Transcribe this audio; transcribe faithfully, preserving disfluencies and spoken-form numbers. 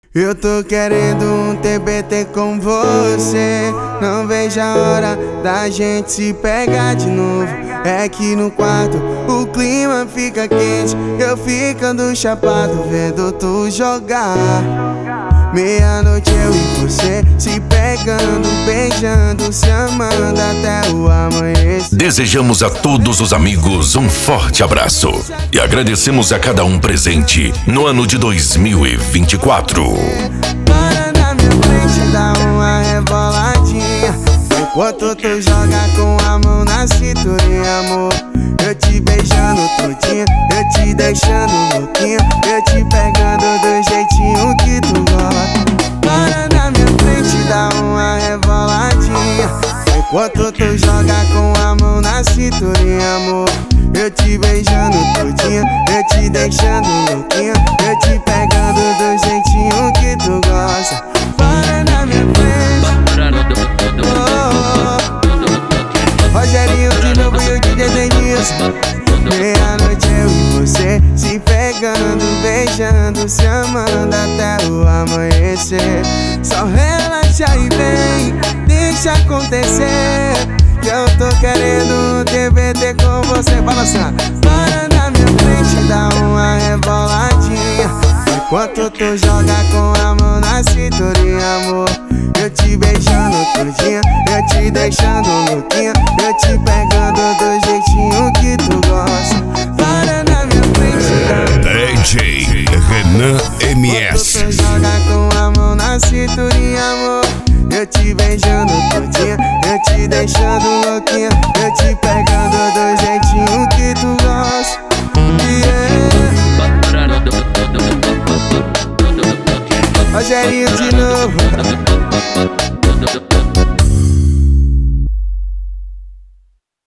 Eu tô querendo um T B T com você. Não vejo a hora da gente se pegar de novo. É que no quarto o clima fica quente, eu ficando chapado vendo tu jogar. Meia-noite eu e você se pegando, beijando, se amando até o amanhecer. Desejamos a todos os amigos um forte abraço e agradecemos a cada um presente no ano de dois mil e vinte e quatro. Para na minha frente, dá uma reboladinha enquanto tu joga com a mão na cinturinha, amor. Eu te beijando todinha, eu te deixando louquinha, eu te pegando do jeitinho que tu gosta. Para na minha frente, dá uma reboladinha enquanto tu joga com a mão na cinturinha, amor. Eu te beijando todinha, eu te deixando louquinha, eu te pegando do jeitinho que tu gosta. Para na minha frente, oh, oh. Rogerinho de novo e o D J Denilson. Meia-noite eu e você se pegando, beijando, se amando até o amanhecer. Só relaxa e vem, deixa acontecer, que eu tô querendo um T B T com você. Balançando, para na minha frente, dá uma reboladinha enquanto tu joga com a mão na cinturinha, amor. Eu te beijando todinha, eu te deixando louquinha, eu te pegando do jeitinho que tu gosta. Para na minha frente, D J Renan M S. enquanto tu joga com a mão na cinturinha, amor. Eu te beijando todinha, eu te deixando louquinha, eu te pegando do jeitinho que tu gosta. Yeah. Rogerinho de novo.